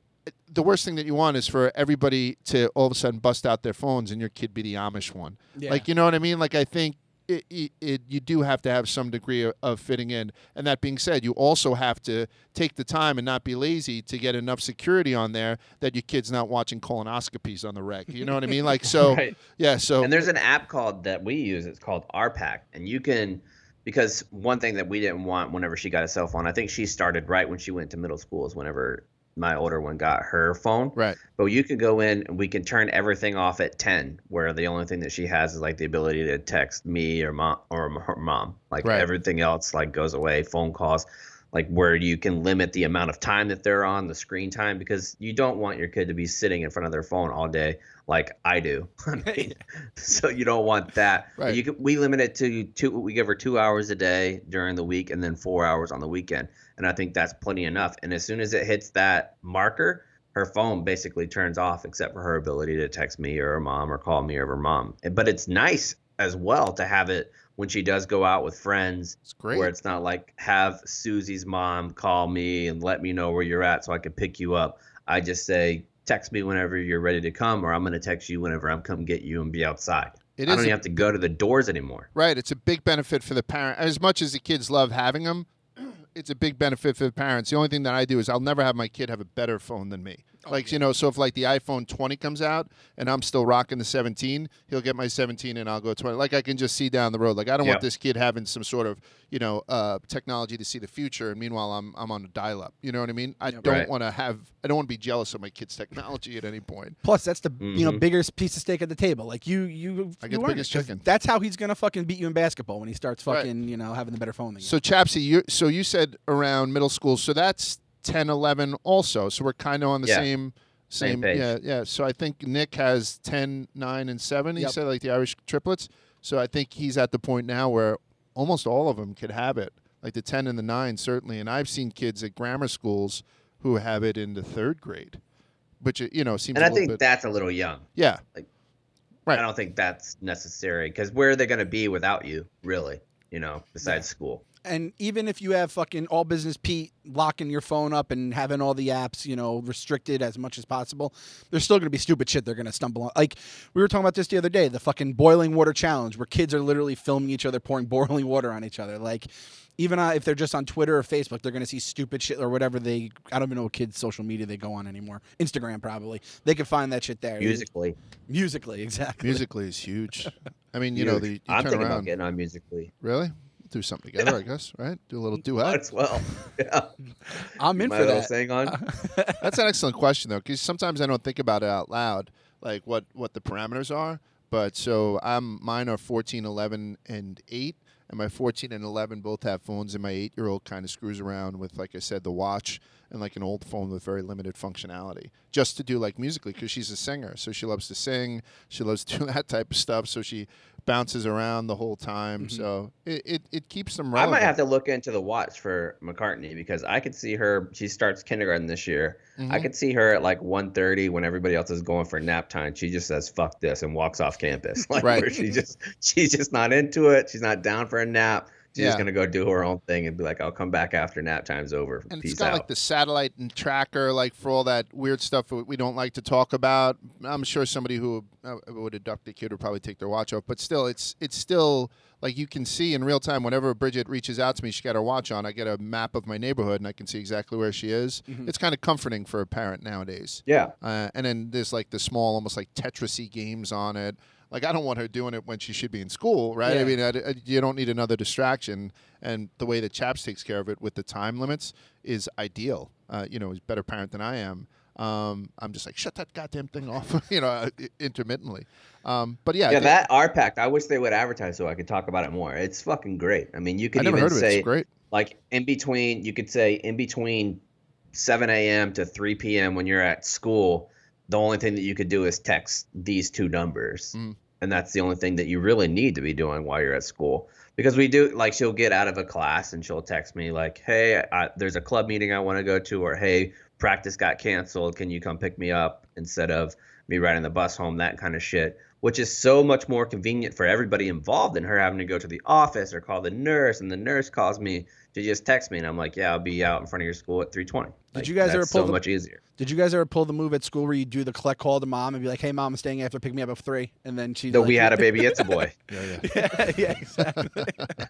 the worst thing that you want is for everybody to all of a sudden bust out their phones and your kid be the Amish one. Yeah. Like, you know what I mean? Like, I think It, it, it, you do have to have some degree of, of fitting in. And that being said, you also have to take the time and not be lazy to get enough security on there that your kid's not watching colonoscopies on the reg. You know what I mean? Like, so, right. yeah, so. And there's an app called that we use. It's called R PAC. And you can, because one thing that we didn't want whenever she got a cell phone, I think she started right when she went to middle school is whenever my older one got her phone. Right. But you can go in and we can turn everything off at ten, where the only thing that she has is like the ability to text me or mom or her mom. Like right. everything else like goes away, phone calls, like where you can limit the amount of time that they're on, the screen time, because you don't want your kid to be sitting in front of their phone all day like I do. I mean, so you don't want that. Right. You can, we limit it to two. We give her two hours a day during the week and then four hours on the weekend. And I think that's plenty enough. And as soon as it hits that marker, her phone basically turns off except for her ability to text me or her mom or call me or her mom. But it's nice as well to have it when she does go out with friends. It's great. Where it's not like have Susie's mom call me and let me know where you're at so I can pick you up. I just say, text me whenever you're ready to come, or I'm going to text you whenever I'm come get you and be outside. It I is don't a, even have to go to the doors anymore. Right. It's a big benefit for the parent. As much as the kids love having them, it's a big benefit for the parents. The only thing that I do is I'll never have my kid have a better phone than me. Like, you know, so if like the iPhone twenty comes out and I'm still rocking the seventeen, he'll get my seventeen and I'll go twenty. Like I can just see down the road. Like I don't Yep. want this kid having some sort of, you know, uh, technology to see the future. And meanwhile, I'm I'm on a dial-up. You know what I mean? I Yep. don't Right. want to have. I don't want to be jealous of my kid's technology at any point. Plus, that's the you know Mhm. biggest piece of steak at the table. Like you, you, I you get the earn biggest it, 'cause chicken. That's how he's gonna fucking beat you in basketball when he starts Right. fucking you know having the better phone than you. So Chapsy, you so you said around middle school. So that's ten, eleven also. So we're kind of on the Yeah. same. Same Same, page. yeah, yeah. So I think Nick has ten, nine, and seven. He Yep. said like the Irish triplets. So I think he's at the point now where almost all of them could have it, like the ten and the nine certainly. And I've seen kids at grammar schools who have it in the third grade, which you know seems. And a I little think bit, that's a little young. yeah, Right. I don't think that's necessary because where are they going to be without you, really? You know, besides school. And even if you have fucking all business Pete locking your phone up and having all the apps, you know, restricted as much as possible, there's still going to be stupid shit they're going to stumble on. Like, we were talking about this the other day, the fucking boiling water challenge where kids are literally filming each other pouring boiling water on each other. Like, even uh, if they're just on Twitter or Facebook, they're going to see stupid shit or whatever they, I don't even know what kids' social media they go on anymore. Instagram, probably. They can find that shit there. Musically. Musically, exactly. Musically is huge. I mean, you know, the you I'm turn thinking around. about getting on Musically. Really? Do something together, I guess, right? Do a little duet. Might as well. Yeah. I'm in Might for as well that. sing on. That's an excellent question, though, because sometimes I don't think about it out loud, like what, what the parameters are. But so I'm mine are fourteen, eleven, and eight, and my fourteen and eleven both have phones, and my eight-year-old kind of screws around with, like I said, the watch and like an old phone with very limited functionality, just to do like Musically, because she's a singer, so she loves to sing, she loves to do that type of stuff, so she bounces around the whole time, Mm-hmm. so it, it, it keeps them I relevant. might have to look into the watch for McCartney because I could see her. She starts kindergarten this year. I could see her at like one thirty when everybody else is going for nap time. She just says "fuck this" and walks off campus. Like Right. where she just she's just not into it. She's not down for a nap. She's Yeah. just gonna go do her own thing and be like, "I'll come back after nap time's over." And Peace it's got out. like the satellite and tracker, like for all that weird stuff that we don't like to talk about. I'm sure somebody who uh, would abduct a kid would probably take their watch off, but still, it's it's still like you can see in real time. Whenever Bridget reaches out to me, she got her watch on. I get a map of my neighborhood, and I can see exactly where she is. Mm-hmm. It's kind of comforting for a parent nowadays. Yeah. Uh, and then there's like the small, almost like Tetris-y games on it. Like, I don't want her doing it when she should be in school, right? I Yeah. mean, I, I, you don't need another distraction. And the way that Chaps takes care of it with the time limits is ideal. Uh, you know, he's a better parent than I am. Um, I'm just like, shut that goddamn thing off, you know, uh, intermittently. Um, but yeah. I Yeah, think- that R PAC, I wish they would advertise so I could talk about it more. It's fucking great. I mean, you I could never even heard of it. say It's great. like in between, you could say in between seven a.m. to three p.m. when you're at school, the only thing that you could do is text these two numbers. Mm. And that's the only thing that you really need to be doing while you're at school. Because we do, like, she'll get out of a class and she'll text me like, hey, I, there's a club meeting I want to go to, or hey, practice got canceled. Can you come pick me up instead of me riding the bus home, that kind of shit, which is so much more convenient for everybody involved than her having to go to the office or call the nurse. And the nurse calls me to just text me. And I'm like, yeah, I'll be out in front of your school at three twenty. Did Like, you guys that's ever pull so the- much easier. Did you guys ever pull the move at school where you do the collect call to mom and be like, "Hey, mom, I'm staying after. Pick me up at three," and then she's Though like, we had a baby, it's a boy. Yeah, yeah. yeah, yeah, exactly.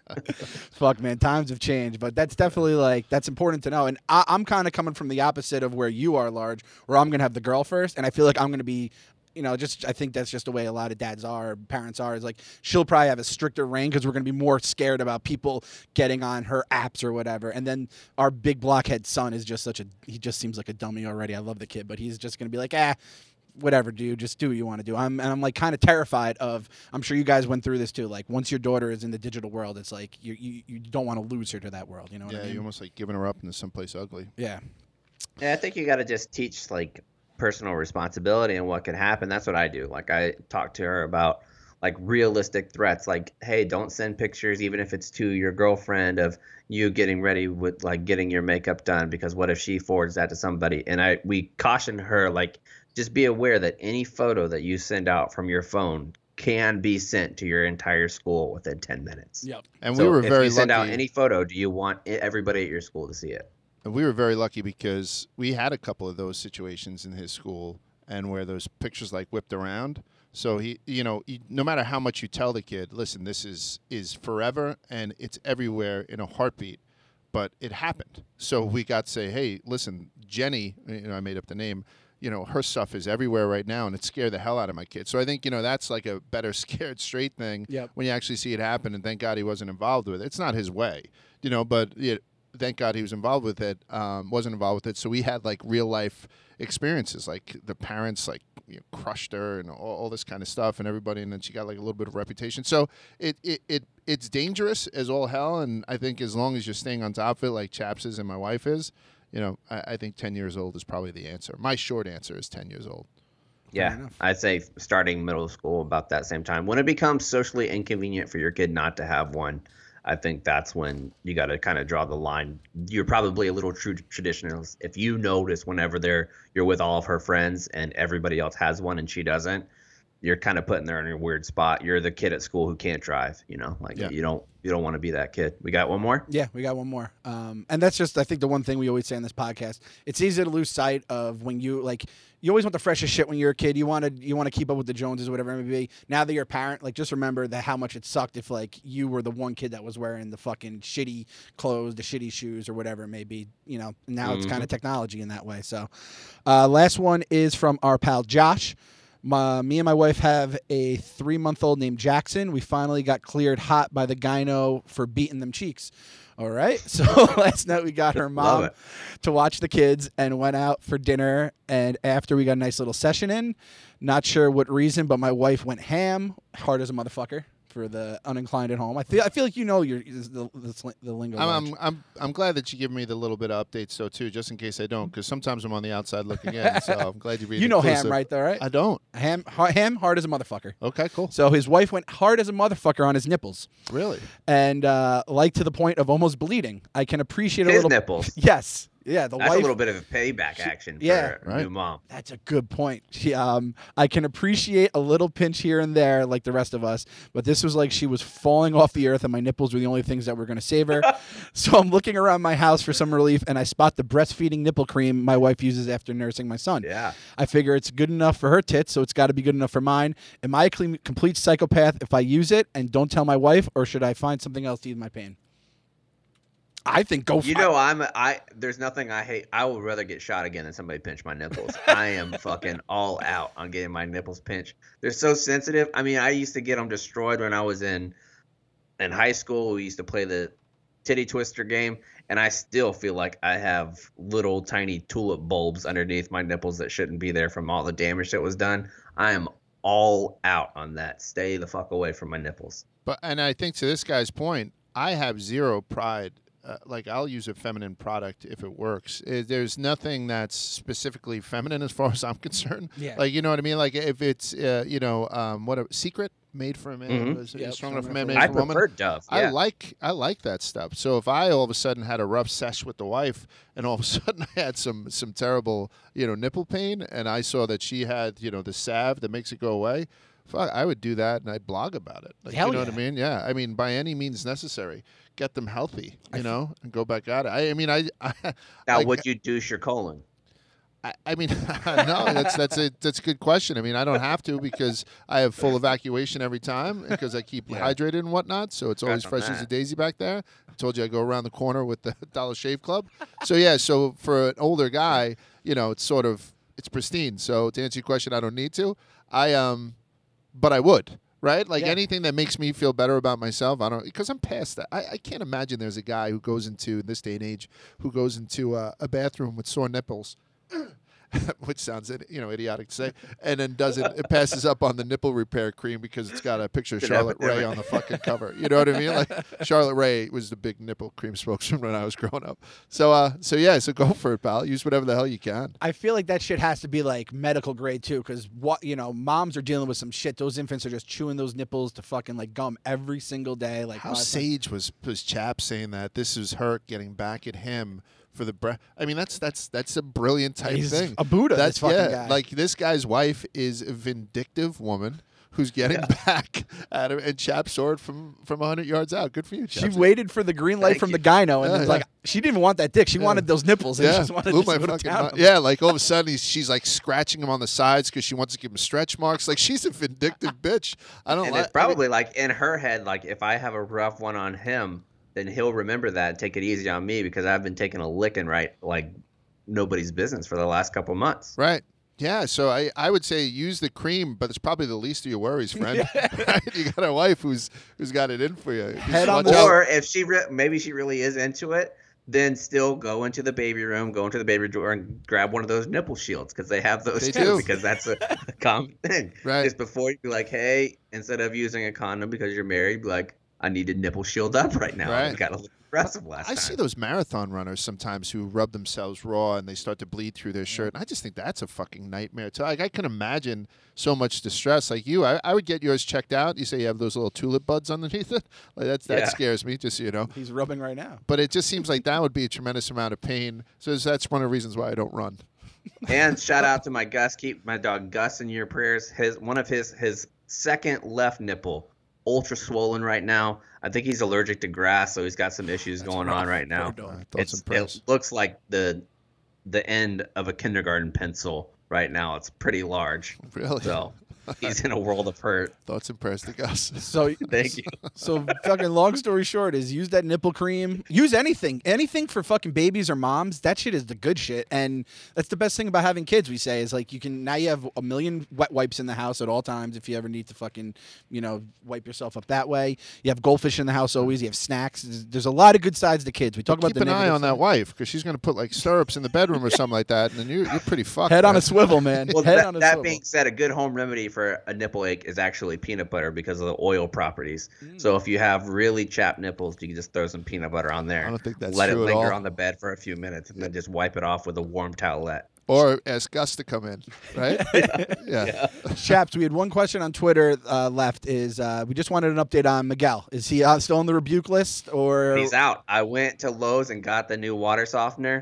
Fuck, man, times have changed, but that's definitely like that's important to know. And I, I'm kind of coming from the opposite of where you are, Large, where I'm gonna have the girl first, and I feel like I'm gonna be. You know, just I think that's just the way a lot of dads are, parents are. Is like she'll probably have a stricter reign because we're gonna be more scared about people getting on her apps or whatever. And then our big blockhead son is just such a he just seems like a dummy already. I love the kid, but he's just gonna be like, ah, whatever, dude. Just do what you want to do. I'm and I'm like kind of terrified of. I'm sure you guys went through this too. Like once your daughter is in the digital world, it's like you you, you don't want to lose her to that world. You know what Yeah, I mean? you're almost like giving her up into someplace ugly. Yeah. Yeah, I think you got to just teach like personal responsibility and what can happen. That's what I do. Like I talk to her about like realistic threats. Like, hey, don't send pictures, even if it's to your girlfriend, of you getting ready with like getting your makeup done, because what if she forwards that to somebody? And I we caution her like just be aware that any photo that you send out from your phone can be sent to your entire school within ten minutes. Yep. And So we were if very you send lucky. out any photo, do you want i- everybody at your school to see it? And we were very lucky because we had a couple of those situations in his school, and where those pictures like whipped around. So he, you know, he, no matter how much you tell the kid, listen, this is is forever and it's everywhere in a heartbeat, but it happened. So we got to say, hey, listen, Jenny, you know, I made up the name. You know, her stuff is everywhere right now, and it scared the hell out of my kid. So I think, you know, that's like a better scared straight thing Yep. when you actually see it happen. And thank God he wasn't involved with it. It's not his way, you know, but it, thank God he was involved with it, um, wasn't involved with it. So we had like real life experiences, like the parents like you know, crushed her and all, all this kind of stuff, and everybody, and then she got like a little bit of reputation. So it, it, it it's dangerous as all hell, and I think as long as you're staying on top of it, like Chaps is and my wife is, you know, I, I think ten years old is probably the answer. My short answer is ten years old. Yeah, enough. I'd say starting middle school about that same time. When it becomes socially inconvenient for your kid not to have one, I think that's when you got to kind of draw the line. You're probably a little true traditionalist. If you notice whenever they're you're with all of her friends and everybody else has one and she doesn't, you're kind of putting her in a weird spot. You're the kid at school who can't drive, you know, like Yeah. you don't you don't want to be that kid. We got one more? Yeah, we got one more. Um, and that's just, I think, the one thing we always say on this podcast. It's easy to lose sight of when you, like, you always want the freshest shit when you're a kid. You want to you want to keep up with the Joneses, whatever it may be. Now that you're a parent, like, just remember that how much it sucked if, like, you were the one kid that was wearing the fucking shitty clothes, the shitty shoes, or whatever it may be. You know, now it's kind of technology in that way. So, uh, last one is from our pal Josh. My, me and my wife have a three-month-old named Jackson. We finally got cleared hot by the gyno for beating them cheeks. All right. So last night we got her Love mom it. to watch the kids and went out for dinner. And after we got a nice little session in, not sure what reason, but my wife went ham, hard as a motherfucker, for the uninclined at home. I feel I feel like you know your the, the, sl- the lingo. I'm, Raj. I'm I'm I'm glad that you give me the little bit of updates though too, just in case I don't, because sometimes I'm on the outside looking in. So I'm glad you're being you know inclusive. ham, right? Though, right? I don't. ham, ha- ham, hard as a motherfucker. Okay, cool. So his wife went hard as a motherfucker on his nipples. Really? And uh, like to the point of almost bleeding. I can appreciate a His little. nipples. Yes, Yeah, the That's wife. a little bit of a payback action for yeah, a right. new mom. That's a good point. She, um, I can appreciate a little pinch here and there, like the rest of us, but this was like she was falling off the earth, and my nipples were the only things that were going to save her. So I'm looking around my house for some relief, and I spot the breastfeeding nipple cream my wife uses after nursing my son. Yeah. I figure it's good enough for her tits, so it's got to be good enough for mine. Am I a cle- complete psychopath if I use it and don't tell my wife, or should I find something else to ease my pain? I think go. You fi- know, I'm I. There's nothing I hate. I would rather get shot again than somebody pinch my nipples. I am fucking all out on getting my nipples pinched. They're so sensitive. I mean, I used to get them destroyed when I was in in high school. We used to play the titty twister game, and I still feel like I have little tiny tulip bulbs underneath my nipples that shouldn't be there from all the damage that was done. I am all out on that. Stay the fuck away from my nipples. But and I think to this guy's point, I have zero pride. Uh, like I'll use a feminine product if it works. Uh, there's nothing that's specifically feminine as far as I'm concerned. Yeah. Like you know what I mean. Like if it's uh, you know um, what a secret made for a man, Mhm. is Yep, strong enough for a strong man, enough made I for a woman. prefer Dove. I Yeah. like I like that stuff. So if I all of a sudden had a rough sesh with the wife, and all of a sudden I had some some terrible you know nipple pain, and I saw that she had you know the salve that makes it go away, fuck, I would do that and I'd blog about it. Like, Hell you know yeah. what I mean? Yeah. I mean by any means necessary, get them healthy, you know, and go back at it. I, I mean I. I Now, like, would you douche your colon? I, I mean, no, that's that's a that's a good question. I mean, I don't have to because I have full evacuation every time because I keep Yeah. hydrated and whatnot. So it's always Congrats on fresh as a that. daisy back there. I told you I go around the corner with the Dollar Shave Club. So yeah, so for an older guy, you know, it's sort of it's pristine. So to answer your question, I don't need to. I um, but I would. Right? Like Yeah. anything that makes me feel better about myself, I don't, because I'm past that. I, I can't imagine there's a guy who goes into, in this day and age, who goes into uh, a bathroom with sore nipples, which sounds, you know, idiotic to say, and then doesn't, it passes up on the nipple repair cream because it's got a picture of It's an Charlotte Ray epidemic. on the fucking cover. You know what I mean? Like Charlotte Ray was the big nipple cream spokesman when I was growing up. So, uh, so yeah, so go for it, pal. Use whatever the hell you can. I feel like that shit has to be like medical grade too, because what you know, moms are dealing with some shit. Those infants are just chewing those nipples to fucking like gum every single day. Like How five times. sage was was Chap saying that this is her getting back at him for the breath? I mean, that's that's that's a brilliant type He's thing. a Buddha, That's this fucking yeah. guy. Like this guy's wife is a vindictive woman who's getting back at him, and Chap saw it from from a hundred yards out. Good for you, She Chap. waited for the green light Thank from you. the gyno, and Yeah, it's yeah. like she didn't even want that dick. She Yeah. wanted those nipples, and she Yeah, just wanted blew to my go to fucking town mi- on them. yeah. Like all of a sudden, he's, she's like scratching him on the sides because she wants to give him stretch marks. Like she's a vindictive bitch. I don't And like. it's probably like in her head, like if I have a rough one on him, then he'll remember that and take it easy on me because I've been taking a licking right like nobody's business for the last couple months. Right. Yeah, so I, I would say use the cream, but it's probably the least of your worries, friend. Right? You got a wife who's who's got it in for you. Just Head on watch the- out. Or if she re- maybe she really is into it, then still go into the baby room, go into the baby drawer, and grab one of those nipple shields because they have those They too. do. Because that's a common thing. Right. Just before you be like, hey, instead of using a condom because you're married, be like, I need a nipple shield up right now. Right. I got a little aggressive last I time. see those marathon runners sometimes who rub themselves raw and they start to bleed through their shirt. And I just think that's a fucking nightmare. So, like I can imagine so much distress. Like you, I, I would get yours checked out. You say you have those little tulip buds underneath it. Like that's that Yeah. scares me. Just so you know. He's rubbing right now. But it just seems like that would be a tremendous amount of pain. So that's one of the reasons why I don't run. And shout out to my Gus. Keep my dog Gus in your prayers. His one of his his second left nipple, ultra swollen right now. I think he's allergic to grass, so he's got some issues going on right now. Uh, thoughts It's, and prayers. it looks like the the end of a kindergarten pencil right now. It's pretty large. Really? So he's in a world of hurt. Thoughts and prayers to Gus. So Thank you. So fucking long story short is use that nipple cream. Use anything. Anything for fucking babies or moms. That shit is the good shit. And that's the best thing about having kids, we say, is like you can now you have a million wet wipes in the house at all times if you ever need to fucking, you know, wipe yourself up that way. You have goldfish in the house always. You have snacks. There's, there's a lot of good sides to kids. We talk about Keep the an eye negative on that side. wife because she's going to put like stirrups in the bedroom or something like that, and then you, you're pretty fucked. Head on man. a swivel, man. Well, Head that, on a that swivel. being said, a good home remedy for a nipple ache is actually peanut butter because of the oil properties. So if you have really chapped nipples, you can just throw some peanut butter on there. I don't think that's Let true it at linger all. on the bed for a few minutes and then just wipe it off with a warm towelette. Or ask Gus to come in, right? yeah. Chaps, we had one question on Twitter uh, left. Is uh, we just wanted an update on Miguel. Is he uh, still on the rebuke list or? He's out. I went to Lowe's and got the new water softener,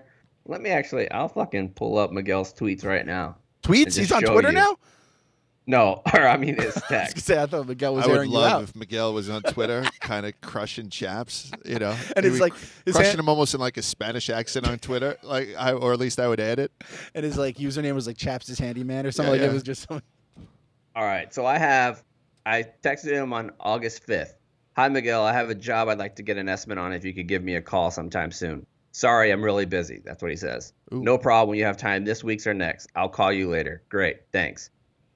Let me actually. I'll fucking pull up Miguel's tweets right now. Tweets? just He's on show Twitter you. now? No, or I mean, it's I was text. gonna say, I thought Miguel was I would airing you out. love if Miguel was on Twitter, kind of crushing chaps, you know, And He'd it's be like his crushing hand- him almost in like a Spanish accent on Twitter, like, I, or at least I would add it. And his like username was like Chaps his handyman or something. Yeah, like yeah. it was just something. All right, so I have. I texted him on August fifth. Hi, Miguel. I have a job I'd like to get an estimate on. If you could give me a call sometime soon. Sorry, I'm really busy. That's what he says. Ooh. No problem. When you have time this week's or next, I'll call you later. Great, thanks.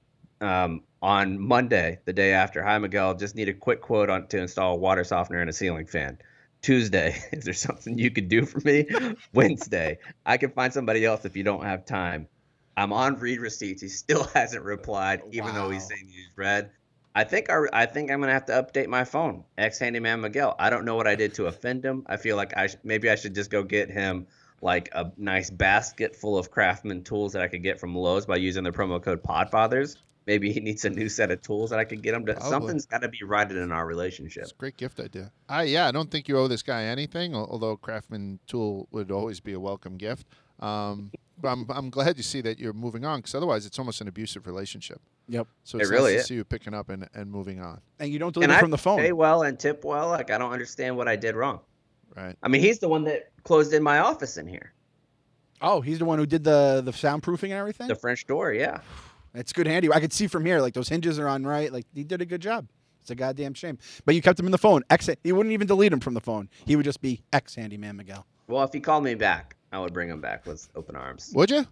Um, on Monday, the day after, hi Miguel, just need a quick quote on to install a water softener and a ceiling fan. Tuesday, is there something you could do for me? Wednesday, I can find somebody else if you don't have time. I'm on read receipts. He still hasn't replied, even though he's Wow. saying he's read. I think our, I think I'm gonna have to update my phone. Ex handyman Miguel. I don't know what I did to offend him. I feel like I sh- maybe I should just go get him like a nice basket full of Craftsman tools that I could get from Lowe's by using the promo code Podfathers. Maybe he needs a new set of tools that I could get him to. Probably. Something's got to be righted in our relationship. It's a great gift idea. I yeah, I don't think you owe this guy anything, al- although Craftsman tool would always be a welcome gift. Um, but I'm I'm glad you see that you're moving on, because otherwise it's almost an abusive relationship. Yep. So It it's really nice is. to see you picking up and, and moving on. And you don't delete And it I from the phone. pay well and tip well. Like I don't understand what I did wrong. Right. I mean, he's the one that closed in my office in here, Oh, he's the one who did the the soundproofing and everything. the French door. Yeah. It's good handy. I could see from here, like those hinges are on right. Like he did a good job. It's a goddamn shame. But you kept him in the phone. Ex. He wouldn't even delete him from the phone. He would just be ex handyman Miguel. Well, if he called me back, I would bring him back with open arms. Would you?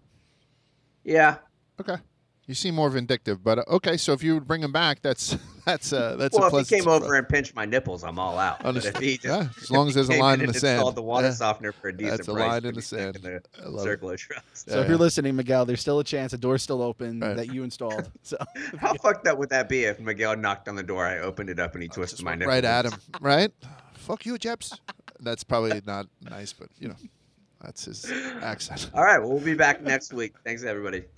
Yeah. Okay. You seem more vindictive, but uh, okay. So if you would bring him back, that's that's uh, that's Well, a if he pleasant came surprise. over and pinched my nipples, I'm all out. But if he just, Yeah, as long as there's a came line in in and the sand. installed the water Yeah. softener for a decent That's a price, line in I'd the be back sand. in the I love circle of trust. So Yeah, if you're yeah. listening, Miguel, there's still a chance. The door's still open Right. that you installed. So How fucked up would that be if Miguel knocked on the door, I opened it up, and he twisted my nipples? Right at him, right? Fuck you, Jeps. That's probably not nice, but you know, that's his accent. All right, well, we'll be back next week. Thanks, everybody.